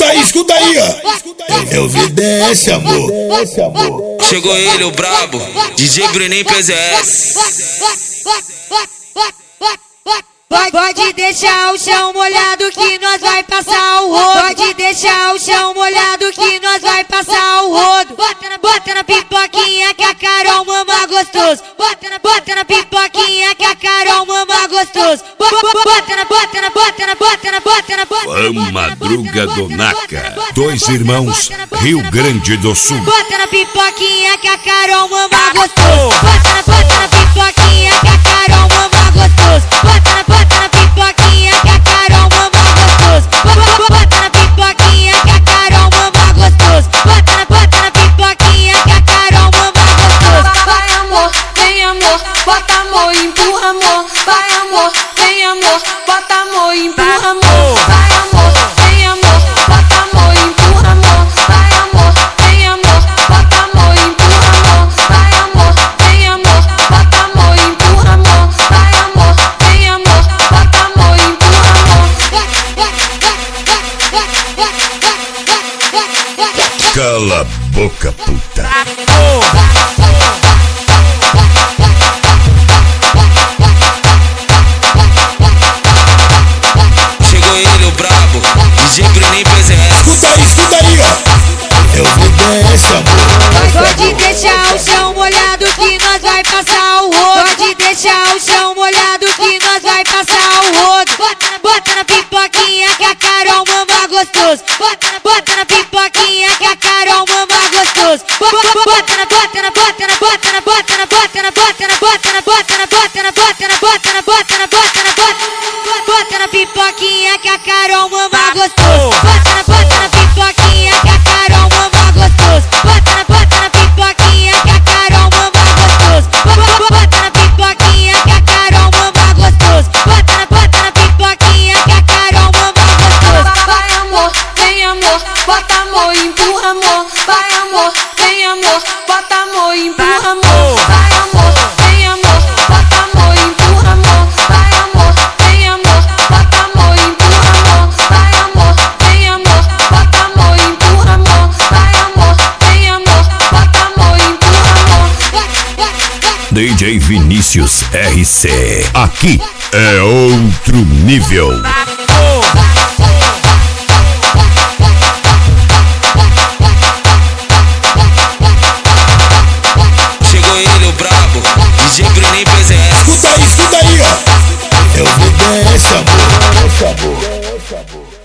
Escuta aí, ó. Eu vi desce, amor. Chegou ele, o brabo, DJ Bruninho PZS. Pode deixar o chão molhado que nós vai passar o rodo. Pode deixar o chão molhado que nós vai passar o rodo. Bota na pipoquinha que a Carol mama gostoso. Bota na pipoquinha que a Carol mama gostoso. Bota na Madruga do Naca, dois irmãos, Rio Grande do Sul. Bota na pipoquinha que a Carol mama gostoso. Bota na pipoquinha que a Carol mama gostoso. Bota na pipoquinha que a Carol mama gostoso. Bota na pipoquinha que a Carol mama gostoso. Bota na pipoquinha que a Carol mama gostoso. Vai amor, vem amor, bota amor, empurra amor. Vai amor, vem amor, bota amor, empurra amor. Vai amor, vem amor, bota amor, empurra amor. Vai amor, vem amor, bota amor, empurra amor. Vai amor, vem amor, bota amor, empurra amor. Vai amor, vem amor, bota amor, empurra amor. Cala a boca, puta. Chegou ele, o brabo, DJ Bruninho PZS. Escuta aí, ó. Eu vi desce, amor. Pode deixar o chão molhado que nós vai passar o rodo. Pode deixar o chão molhado que nós vai passar o rodo. Bota na pipoquinha que a Carol mama gostoso. Bota na pipoquinha que a Carol mama gostoso. Bota na pipoquinha que a Carol mama gostoso. Bota na pipoquinha que a Carol mama gostoso. Bota na pipoquinha que a Carol mama gostoso. Bota na pipoquinha que a Carol mama gostoso. Bota na pipoquinha que a Carol mama gostoso. Vai amor, vem amor, bota amor, empurra amor. Vai amor, vem amor, bota amor, empurra amor. Vai amor, vem amor, bota amor, empurra amor. Vai amor, vem amor, bota amor, empurra amor. Vai amor, vem amor, bota amor, empurra amor. Vai amor, vem amor, bota amor, empurra amor. DJ Vinícius RC, aqui é outro nível. Chegou ele, o brabo, DJ Bruninho PZS. Escuta aí, ó. Eu vi desce, amor.